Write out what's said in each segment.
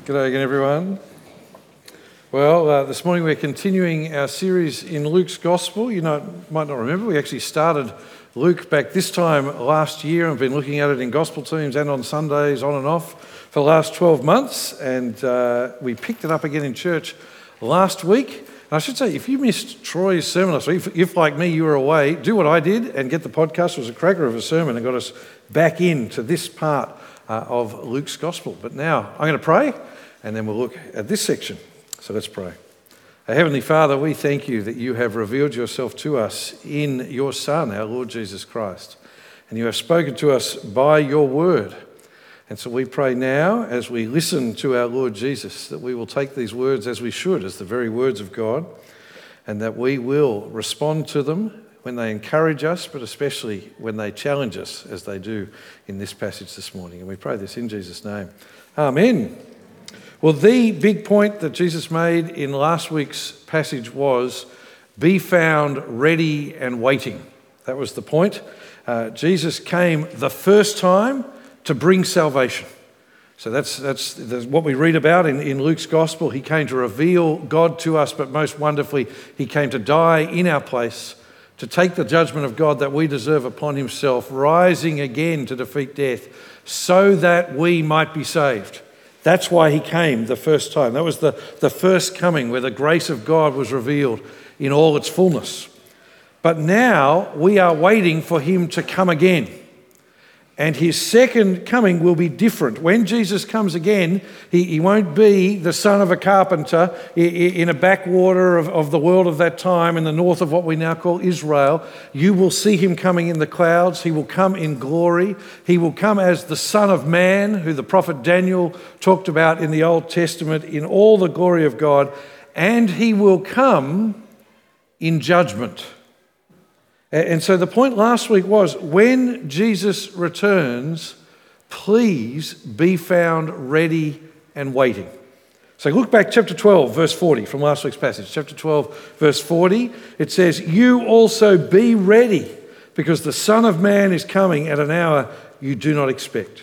G'day again, everyone. Well, this morning we're continuing our series in Luke's Gospel. You might not remember, we actually started Luke back this time last year and been looking at it in gospel teams and on Sundays, on and off, for the last 12 months. And we picked it up again in church last week. And I should say, if you missed Troy's sermon last week, if like me you were away, do what I did and get the podcast. It was a cracker of a sermon and got us back into this part of Luke's Gospel. But now I'm going to pray and then we'll look at this section. So let's pray. Our Heavenly Father, we thank you that you have revealed yourself to us in your Son, our Lord Jesus Christ. And you have spoken to us by your word. And so we pray now, as we listen to our Lord Jesus, that we will take these words as we should, as the very words of God, and that we will respond to them when they encourage us, but especially when they challenge us, as they do in this passage this morning. And we pray this in Jesus' name. Amen. Well, the big point that Jesus made in last week's passage was, be found ready and waiting. That was the point. Jesus came the first time to bring salvation. So that's what we read about in Luke's Gospel. He came to reveal God to us, but most wonderfully, he came to die in our place, to take the judgment of God that we deserve upon himself, rising again to defeat death, so that we might be saved. That's why he came the first time. That was the first coming where the grace of God was revealed in all its fullness. But now we are waiting for him to come again. And his second coming will be different. When Jesus comes again, he won't be the son of a carpenter in a backwater of the world of that time in the north of what we now call Israel. You will see him coming in the clouds. He will come in glory. He will come as the Son of Man, who the prophet Daniel talked about in the Old Testament, in all the glory of God. And he will come in judgment. And so the point last week was, when Jesus returns, please be found ready and waiting. So look back, chapter 12, verse 40 from last week's passage. Chapter 12, verse 40, it says, you also be ready, because the Son of Man is coming at an hour you do not expect.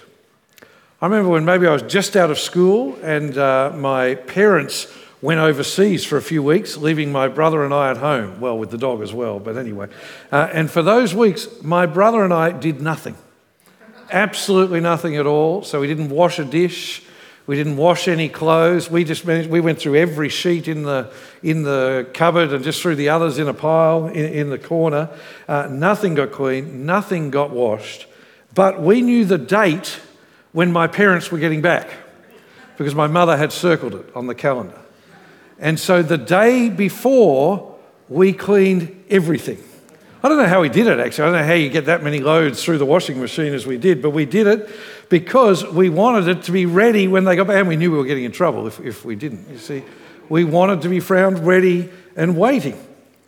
I remember when maybe I was just out of school and my parents went overseas for a few weeks, leaving my brother and I at home. Well, with the dog as well, but anyway. And for those weeks, my brother and I did nothing. Absolutely nothing at all. So we didn't wash a dish. We didn't wash any clothes. We went through every sheet in the cupboard and just threw the others in a pile in the corner. Nothing got cleaned. Nothing got washed. But we knew the date when my parents were getting back, because my mother had circled it on the calendar. And so the day before, we cleaned everything. I don't know how we did it, actually. I don't know how you get that many loads through the washing machine as we did, but we did it because we wanted it to be ready when they got back. And we knew we were getting in trouble if we didn't. You see, we wanted to be found ready and waiting.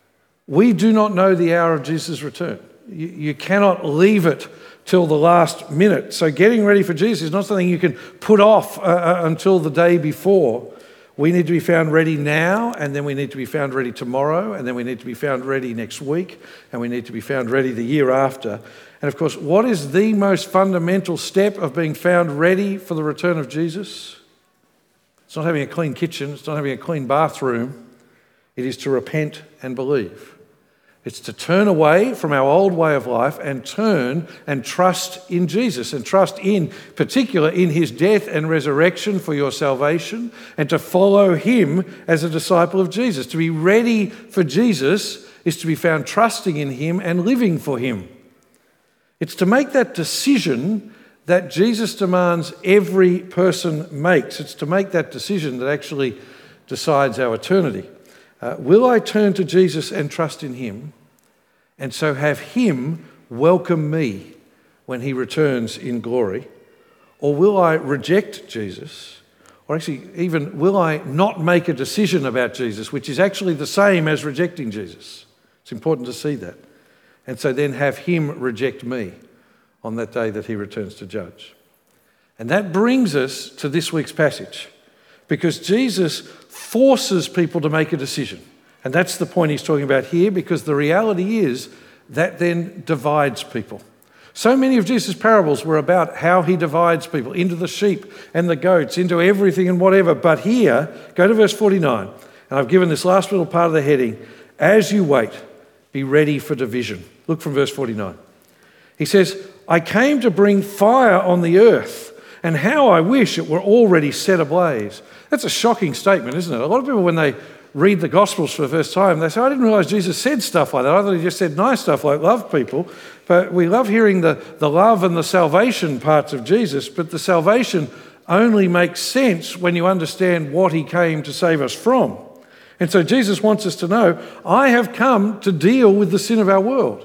We do not know the hour of Jesus' return. You cannot leave it till the last minute. So getting ready for Jesus is not something you can put off until the day before. We need to be found ready now, and then we need to be found ready tomorrow, and then we need to be found ready next week, and we need to be found ready the year after. And of course, what is the most fundamental step of being found ready for the return of Jesus? It's not having a clean kitchen, it's not having a clean bathroom. It is to repent and believe. It's to turn away from our old way of life and turn and trust in Jesus, and trust in particular in his death and resurrection for your salvation, and to follow him as a disciple of Jesus. To be ready for Jesus is to be found trusting in him and living for him. It's to make that decision that Jesus demands every person makes. It's to make that decision that actually decides our eternity. Will I turn to Jesus and trust in him, and so have him welcome me when he returns in glory? Or will I reject Jesus? Or actually, even will I not make a decision about Jesus, which is actually the same as rejecting Jesus? It's important to see that. And so then have him reject me on that day that he returns to judge. And that brings us to this week's passage, because Jesus forces people to make a decision. And that's the point he's talking about here, because the reality is that then divides people. So many of Jesus' parables were about how he divides people into the sheep and the goats, into everything and whatever. But here, go to verse 49, and I've given this last little part of the heading, as you wait, be ready for division. Look from verse 49. He says, I came to bring fire on the earth, and how I wish it were already set ablaze. That's a shocking statement, isn't it? A lot of people, when they read the Gospels for the first time, they say, I didn't realise Jesus said stuff like that. I thought he just said nice stuff like love people. But we love hearing the love and the salvation parts of Jesus, but the salvation only makes sense when you understand what he came to save us from. And so Jesus wants us to know, I have come to deal with the sin of our world.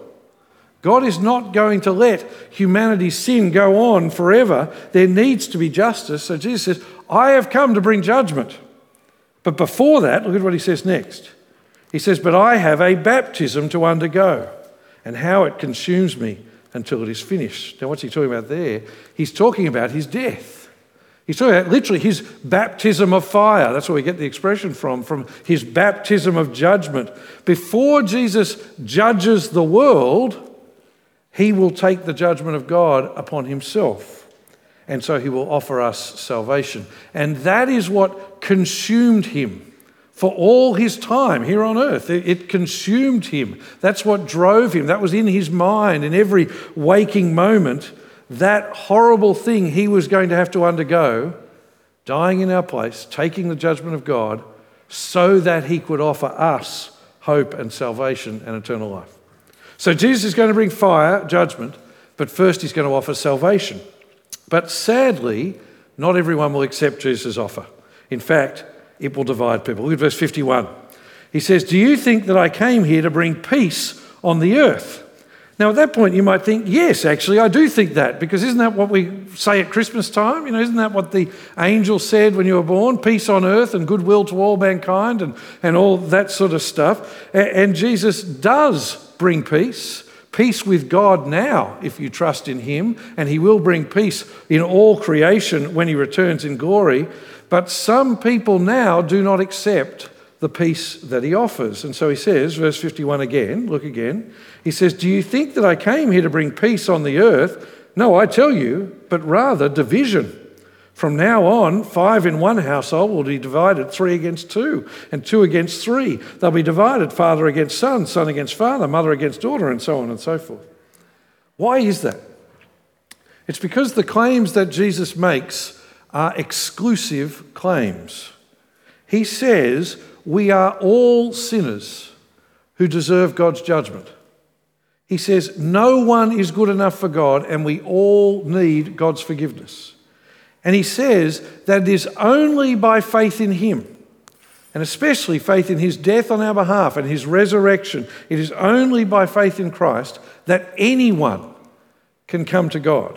God is not going to let humanity's sin go on forever. There needs to be justice. So Jesus says, I have come to bring judgment. But before that, look at what he says next. He says, but I have a baptism to undergo, and how it consumes me until it is finished. Now, what's he talking about there? He's talking about his death. He's talking about literally his baptism of fire. That's where we get the expression from his baptism of judgment. Before Jesus judges the world, he will take the judgment of God upon himself. And so he will offer us salvation. And that is what consumed him for all his time here on earth. It consumed him. That's what drove him. That was in his mind in every waking moment. That horrible thing he was going to have to undergo, dying in our place, taking the judgment of God, so that he could offer us hope and salvation and eternal life. So Jesus is going to bring fire, judgment, but first he's going to offer salvation. But sadly, not everyone will accept Jesus' offer. In fact, it will divide people. Look at verse 51. He says, do you think that I came here to bring peace on the earth? Now, at that point, you might think, yes, actually, I do think that, because isn't that what we say at Christmas time? Isn't that what the angel said when you were born? Peace on earth and goodwill to all mankind and all that sort of stuff. And Jesus does bring peace. Peace with God now, if you trust in him, and he will bring peace in all creation when he returns in glory. But some people now do not accept the peace that he offers. And so he says, verse 51 again, look again. He says, do you think that I came here to bring peace on the earth? No, I tell you, but rather division. From now on, 5 in one household will be divided 3 against 2, and 2 against 3. They'll be divided father against son, son against father, mother against daughter, and so on and so forth. Why is that? It's because the claims that Jesus makes are exclusive claims. He says we are all sinners who deserve God's judgment. He says no one is good enough for God, and we all need God's forgiveness. And he says that it is only by faith in him, and especially faith in his death on our behalf and his resurrection, it is only by faith in Christ that anyone can come to God.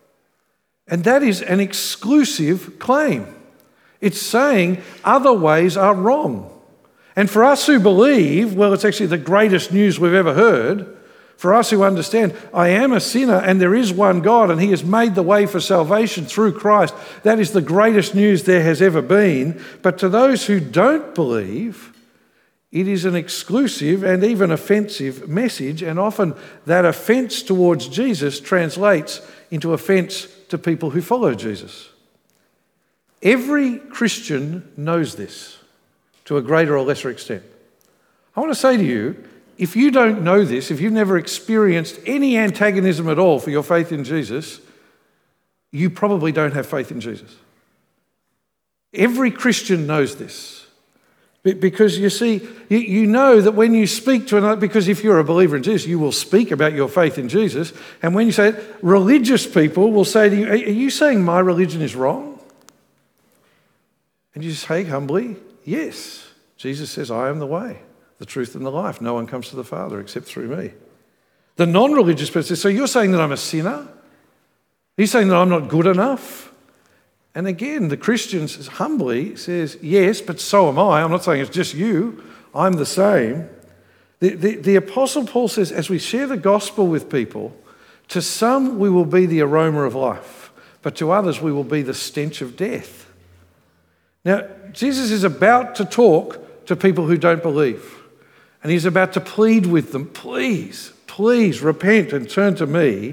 And that is an exclusive claim. It's saying other ways are wrong. And for us who believe, well, it's actually the greatest news we've ever heard. For us who understand, I am a sinner and there is one God and he has made the way for salvation through Christ. That is the greatest news there has ever been. But to those who don't believe, it is an exclusive and even offensive message. And often that offence towards Jesus translates into offence to people who follow Jesus. Every Christian knows this to a greater or lesser extent. I want to say to you, if you don't know this, if you've never experienced any antagonism at all for your faith in Jesus, you probably don't have faith in Jesus. Every Christian knows this. Because you see, you know that when you speak to another, because if you're a believer in Jesus, you will speak about your faith in Jesus. And when you say it, religious people will say to you, are you saying my religion is wrong? And you say humbly, yes. Jesus says, I am the way, the truth and the life. No one comes to the Father except through me. The non-religious person says, so you're saying that I'm a sinner? Are you saying that I'm not good enough? And again, the Christian humbly says, yes, but so am I. I'm not saying it's just you. I'm the same. The Apostle Paul says, as we share the gospel with people, to some we will be the aroma of life, but to others we will be the stench of death. Now, Jesus is about to talk to people who don't believe. And he's about to plead with them, please repent and turn to me.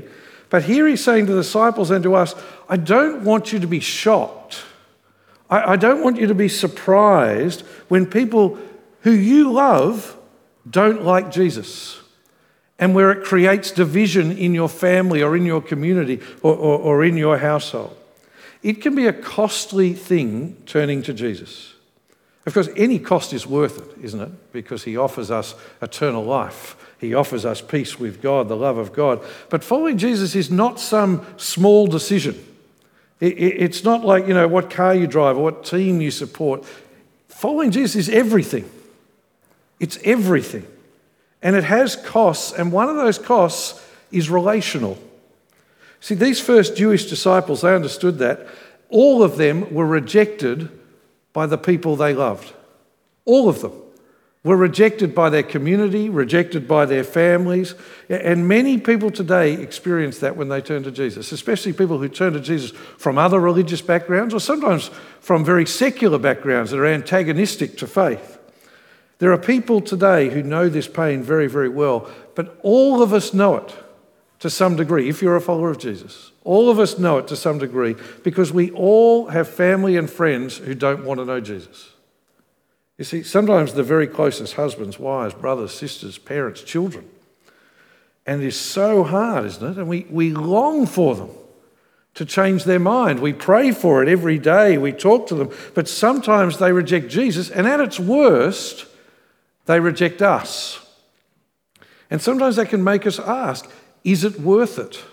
But here he's saying to the disciples and to us, I don't want you to be shocked. I don't want you to be surprised when people who you love don't like Jesus, and where it creates division in your family or in your community or in your household. It can be a costly thing turning to Jesus. Of course, any cost is worth it, isn't it? Because he offers us eternal life. He offers us peace with God, the love of God. But following Jesus is not some small decision. It's not like, what car you drive or what team you support. Following Jesus is everything. It's everything. And it has costs, and one of those costs is relational. See, these first Jewish disciples, they understood that. All of them were rejected by the people they loved. All of them were rejected by their community, rejected by their families. And many people today experience that when they turn to Jesus, especially people who turn to Jesus from other religious backgrounds or sometimes from very secular backgrounds that are antagonistic to faith. There are people today who know this pain very, very well, but all of us know it to some degree, if you're a follower of Jesus. All of us know it to some degree because we all have family and friends who don't want to know Jesus. You see, sometimes the very closest husbands, wives, brothers, sisters, parents, children. And it is so hard, isn't it? And we long for them to change their mind. We pray for it every day. We talk to them. But sometimes they reject Jesus, and at its worst, they reject us. And sometimes that can make us ask, is it worth it?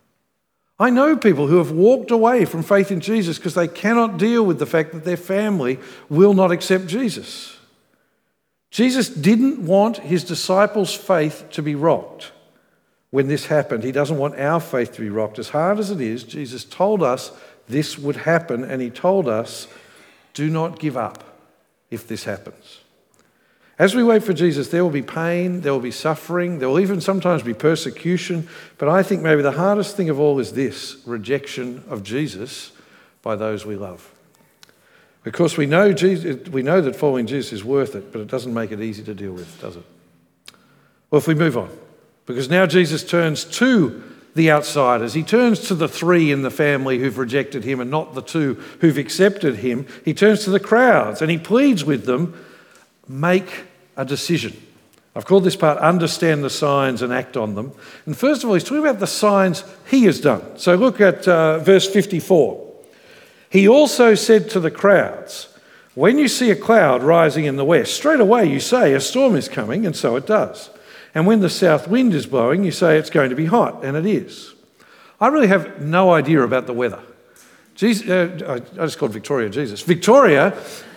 I know people who have walked away from faith in Jesus because they cannot deal with the fact that their family will not accept Jesus. Jesus didn't want his disciples' faith to be rocked when this happened. He doesn't want our faith to be rocked. As hard as it is, Jesus told us this would happen, and he told us, do not give up if this happens. As we wait for Jesus, there will be pain, there will be suffering, there will even sometimes be persecution, but I think maybe the hardest thing of all is this, rejection of Jesus by those we love. Of course, we know that following Jesus is worth it, but it doesn't make it easy to deal with, does it? Well, if we move on, because now Jesus turns to the outsiders. He turns to the 3 in the family who've rejected him and not the 2 who've accepted him. He turns to the crowds and he pleads with them, make a decision. I've called this part, understand the signs and act on them. And first of all, he's talking about the signs he has done. So look at verse 54. He also said to the crowds, when you see a cloud rising in the west, straight away you say a storm is coming, and so it does. And when the south wind is blowing, you say it's going to be hot, and it is. I really have no idea about the weather. I just called Victoria Jesus. Victoria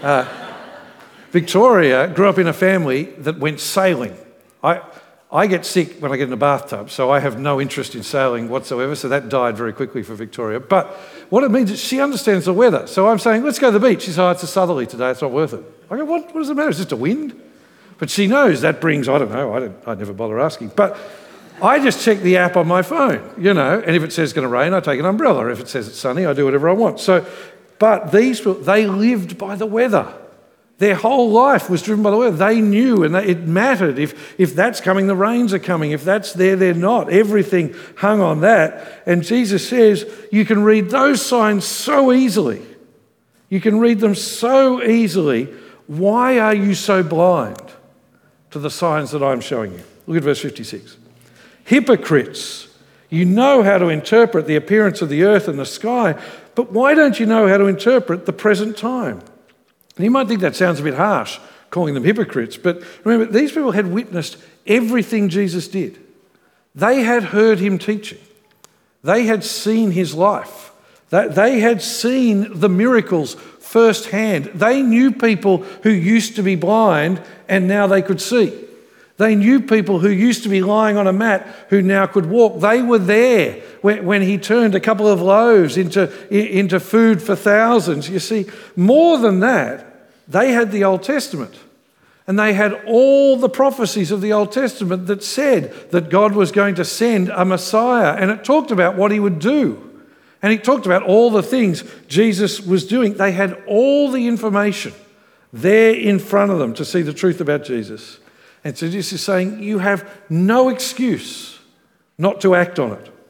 grew up in a family that went sailing. I get sick when I get in a bathtub, so I have no interest in sailing whatsoever, so that died very quickly for Victoria. But what it means is she understands the weather. So I'm saying, let's go to the beach. She says, oh, it's a southerly today, it's not worth it. I go, what does it matter? It's just a wind. But she knows that brings, I don't know, I never bother asking. But I just check the app on my phone, and if it says it's going to rain, I take an umbrella. If it says it's sunny, I do whatever I want. But these people, they lived by the weather. Their whole life was driven by the weather. They knew, and it mattered. If that's coming, the rains are coming. If that's there, they're not. Everything hung on that. And Jesus says, you can read those signs so easily. You can read them so easily. Why are you so blind to the signs that I'm showing you? Look at verse 56. Hypocrites, you know how to interpret the appearance of the earth and the sky, but why don't you know how to interpret the present time? And you might think that sounds a bit harsh, calling them hypocrites, but remember, these people had witnessed everything Jesus did. They had heard him teaching. They had seen his life. They had seen the miracles firsthand. They knew people who used to be blind and now they could see. They knew people who used to be lying on a mat who now could walk. They were there when he turned a couple of loaves into food for thousands. You see, more than that, they had the Old Testament. And they had all the prophecies of the Old Testament that said that God was going to send a Messiah. And it talked about what he would do. And it talked about all the things Jesus was doing. They had all the information there in front of them to see the truth about Jesus. And so Jesus is saying, you have no excuse not to act on it.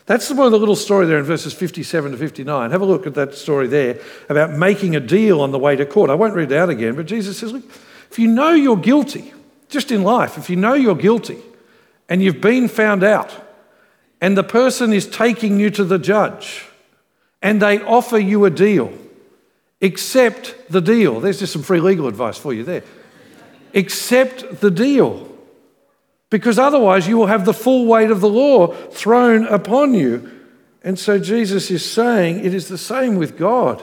That's one of the little story there in verses 57 to 59. Have a look at that story there about making a deal on the way to court. I won't read it out again, but Jesus says, look, if you know you're guilty, just in life, if you know you're guilty and you've been found out and the person is taking you to the judge and they offer you a deal, accept the deal. There's just some free legal advice for you there. Accept the deal. Because otherwise you will have the full weight of the law thrown upon you. And so Jesus is saying it is the same with God.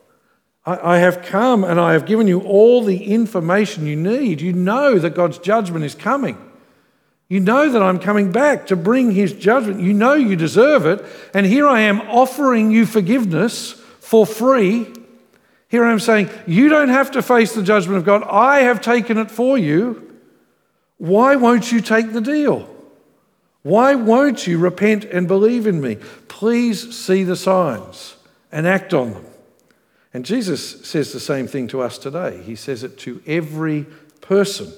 I have come and I have given you all the information you need. You know that God's judgment is coming. You know that I'm coming back to bring his judgment. You know you deserve it. And here I am offering you forgiveness for free. Here I am saying, you don't have to face the judgment of God. I have taken it for you. Why won't you take the deal? Why won't you repent and believe in me? Please see the signs and act on them. And Jesus says the same thing to us today. He says it to every person.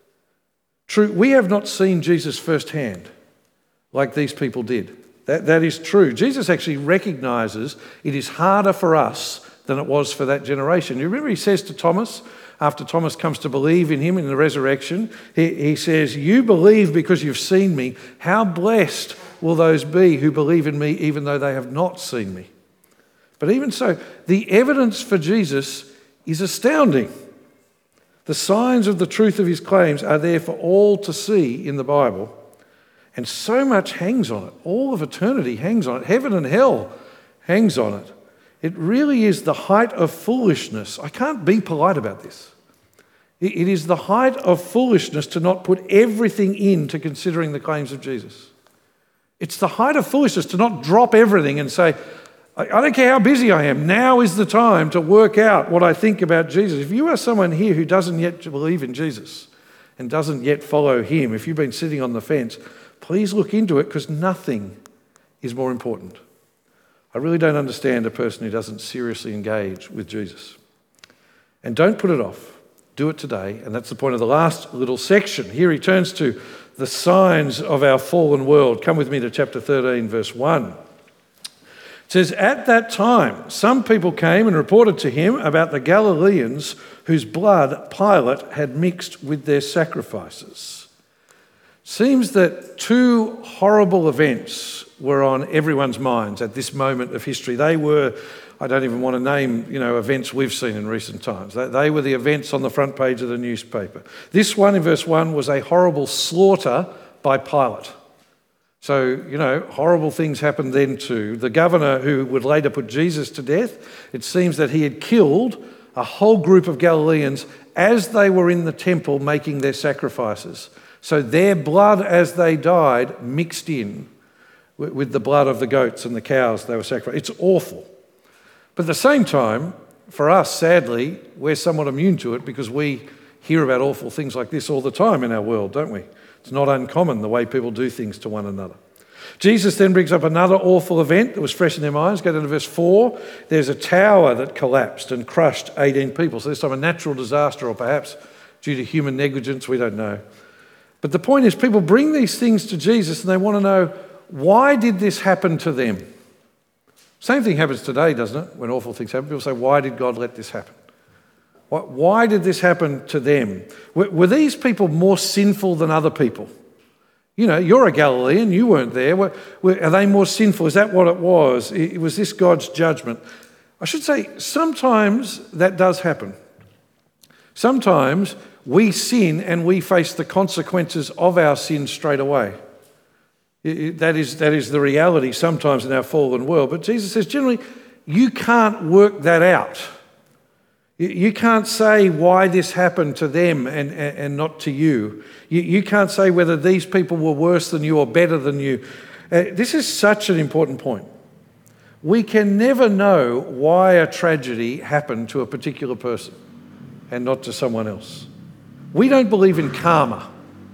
True, we have not seen Jesus firsthand like these people did. That is true. Jesus actually recognizes it is harder for us than it was for that generation. You remember he says to Thomas, after Thomas comes to believe in him in the resurrection, he says, you believe because you've seen me. How blessed will those be who believe in me even though they have not seen me? But even so, the evidence for Jesus is astounding. The signs of the truth of his claims are there for all to see in the Bible. And so much hangs on it. All of eternity hangs on it. Heaven and hell hangs on it. It really is the height of foolishness. I can't be polite about this. It is the height of foolishness to not put everything into considering the claims of Jesus. It's the height of foolishness to not drop everything and say, I don't care how busy I am, now is the time to work out what I think about Jesus. If you are someone here who doesn't yet believe in Jesus and doesn't yet follow him, if you've been sitting on the fence, please look into it because nothing is more important. I really don't understand a person who doesn't seriously engage with Jesus. And don't put it off. Do it today. And that's the point of the last little section. Here he turns to the signs of our fallen world. Come with me to chapter 13, verse 1. It says, at that time, some people came and reported to him about the Galileans whose blood Pilate had mixed with their sacrifices. Seems that two horrible events were on everyone's minds at this moment of history. They were, I don't even want to name, events we've seen in recent times. They were the events on the front page of the newspaper. This one in verse 1 was a horrible slaughter by Pilate. So, horrible things happened then too. The governor who would later put Jesus to death, it seems that he had killed a whole group of Galileans as they were in the temple making their sacrifices. So their blood as they died mixed in with the blood of the goats and the cows they were sacrificing. It's awful. But at the same time, for us, sadly, we're somewhat immune to it because we hear about awful things like this all the time in our world, don't we? It's not uncommon the way people do things to one another. Jesus then brings up another awful event that was fresh in their minds. Go down to verse 4. There's a tower that collapsed and crushed 18 people. So this time a natural disaster or perhaps due to human negligence, we don't know. But the point is people bring these things to Jesus and they want to know, why did this happen to them? Same thing happens today, doesn't it? When awful things happen, people say, why did God let this happen? Why did this happen to them? Were these people more sinful than other people? You're a Galilean, you weren't there. Are they more sinful? Is that what it was? Was this God's judgment? I should say, sometimes that does happen. Sometimes we sin and we face the consequences of our sin straight away. That is the reality sometimes in our fallen world. But Jesus says, generally, you can't work that out. You can't say why this happened to them and not to you. You can't say whether these people were worse than you or better than you. This is such an important point. We can never know why a tragedy happened to a particular person and not to someone else. We don't believe in karma.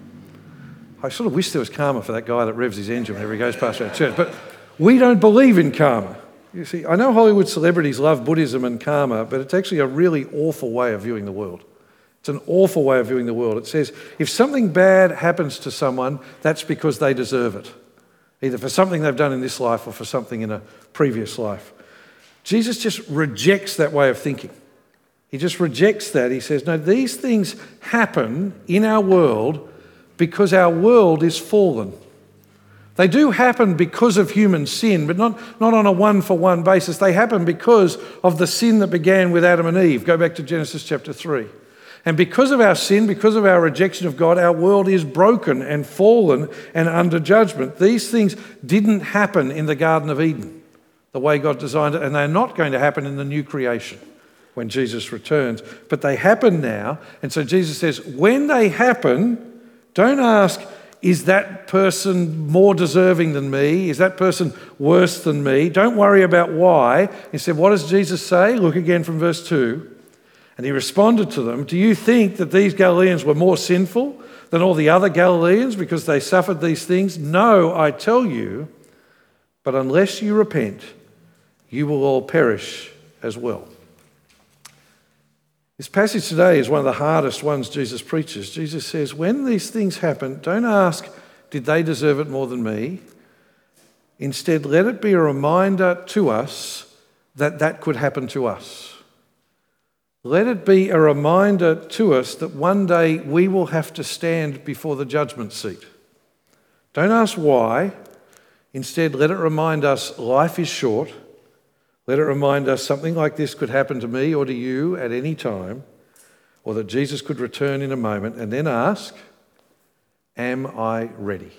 I sort of wish there was karma for that guy that revs his engine whenever he goes past our church, but we don't believe in karma. You see, I know Hollywood celebrities love Buddhism and karma, but it's actually a really awful way of viewing the world. It's an awful way of viewing the world. It says, if something bad happens to someone, that's because they deserve it. either for something they've done in this life or for something in a previous life. Jesus just rejects that way of thinking. He just rejects that. He says, no, these things happen in our world because our world is fallen. They do happen because of human sin, but not on a one-for-one basis. They happen because of the sin that began with Adam and Eve. Go back to Genesis chapter 3. And because of our sin, because of our rejection of God, our world is broken and fallen and under judgment. These things didn't happen in the Garden of Eden, the way God designed it, and they're not going to happen in the new creation when Jesus returns. But they happen now, and so Jesus says, when they happen, don't ask, is that person more deserving than me? Is that person worse than me? Don't worry about why. He said, what does Jesus say? Look again from verse 2. And he responded to them, do you think that these Galileans were more sinful than all the other Galileans because they suffered these things? No, I tell you, but unless you repent, you will all perish as well. This passage today is one of the hardest ones Jesus preaches. Jesus says, when these things happen, don't ask, did they deserve it more than me? Instead, let it be a reminder to us that that could happen to us. Let it be a reminder to us that one day we will have to stand before the judgment seat. Don't ask why. Instead, let it remind us life is short. Let it remind us something like this could happen to me or to you at any time, or that Jesus could return in a moment, and then ask, am I ready?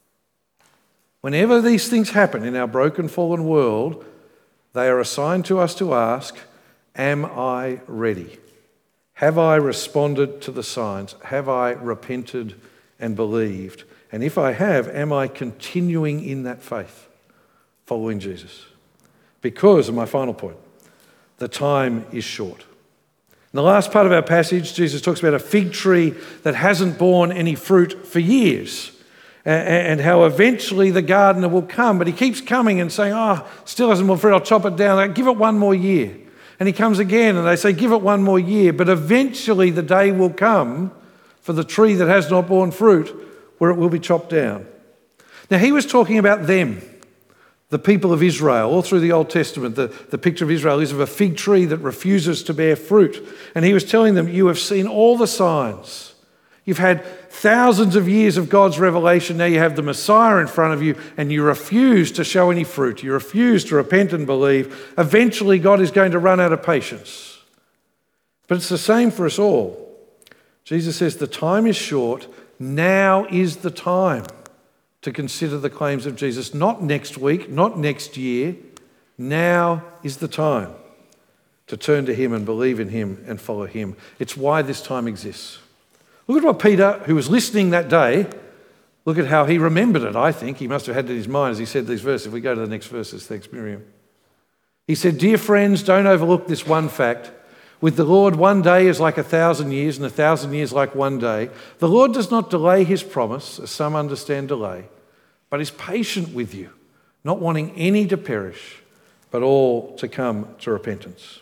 Whenever these things happen in our broken, fallen world, they are assigned to us to ask, am I ready? Have I responded to the signs? Have I repented and believed? And if I have, am I continuing in that faith, following Jesus? Because, and my final point, the time is short. In the last part of our passage, Jesus talks about a fig tree that hasn't borne any fruit for years, and how eventually the gardener will come, but he keeps coming and saying, still hasn't borne fruit, I'll chop it down, give it one more year. And he comes again and they say, give it one more year, but eventually the day will come for the tree that has not borne fruit where it will be chopped down. Now he was talking about them, the people of Israel. All through the Old Testament, the picture of Israel is of a fig tree that refuses to bear fruit. And he was telling them, you have seen all the signs. You've had thousands of years of God's revelation. Now you have the Messiah in front of you and you refuse to show any fruit. You refuse to repent and believe. Eventually God is going to run out of patience. But it's the same for us all. Jesus says the time is short. Now is the time to consider the claims of Jesus. Not next week, not next year. Now is the time to turn to him and believe in him and follow him. It's why this time exists. Look at what Peter, who was listening that day, look at how he remembered it, I think. He must have had it in his mind as he said these verses. If we go to the next verses, thanks, Miriam. He said, dear friends, don't overlook this one fact. With the Lord, one day is like 1,000 years, and 1,000 years like one day. The Lord does not delay his promise, as some understand delay, but is patient with you, not wanting any to perish, but all to come to repentance.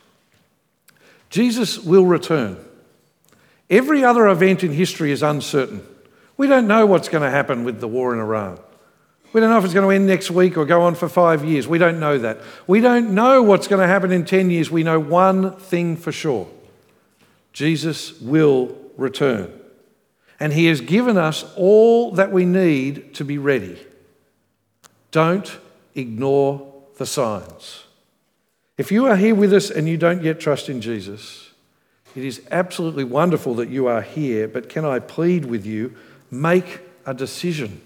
Jesus will return. Every other event in history is uncertain. We don't know what's going to happen with the war in Iran. We don't know if it's going to end next week or go on for 5 years. We don't know that. We don't know what's going to happen in 10 years. We know one thing for sure. Jesus will return. And he has given us all that we need to be ready. Don't ignore the signs. If you are here with us and you don't yet trust in Jesus, it is absolutely wonderful that you are here, but can I plead with you, make a decision.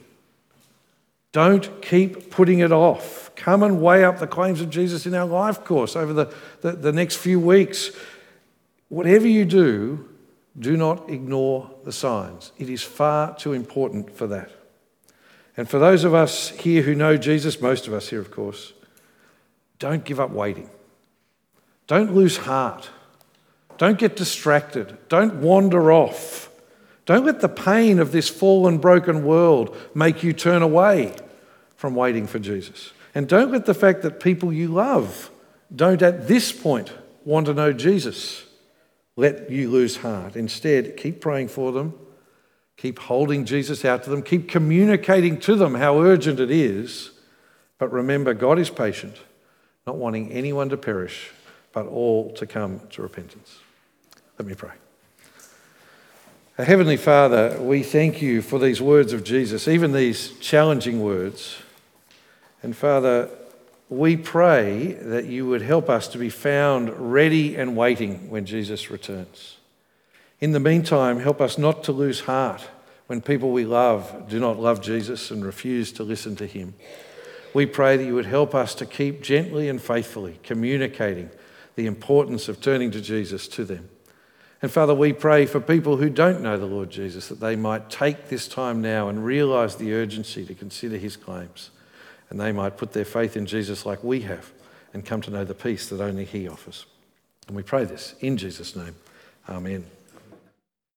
Don't keep putting it off. Come and weigh up the claims of Jesus in our life course over the next few weeks. Whatever you do, do not ignore the signs. It is far too important for that. And for those of us here who know Jesus, most of us here, of course, don't give up waiting. Don't lose heart. Don't get distracted. Don't wander off. Don't let the pain of this fallen, broken world make you turn away from waiting for Jesus. And don't let the fact that people you love don't at this point want to know Jesus let you lose heart. Instead, keep praying for them, Keep holding Jesus out to them. Keep communicating to them how urgent it is. But remember, God is patient, not wanting anyone to perish, but all to come to repentance. Let me pray. Our Heavenly Father, we thank you for these words of Jesus, even these challenging words. And Father, we pray that you would help us to be found ready and waiting when Jesus returns. In the meantime, help us not to lose heart when people we love do not love Jesus and refuse to listen to him. We pray that you would help us to keep gently and faithfully communicating the importance of turning to Jesus to them. And Father, we pray for people who don't know the Lord Jesus, that they might take this time now and realise the urgency to consider his claims, and they might put their faith in Jesus like we have and come to know the peace that only he offers. And we pray this in Jesus' name. Amen.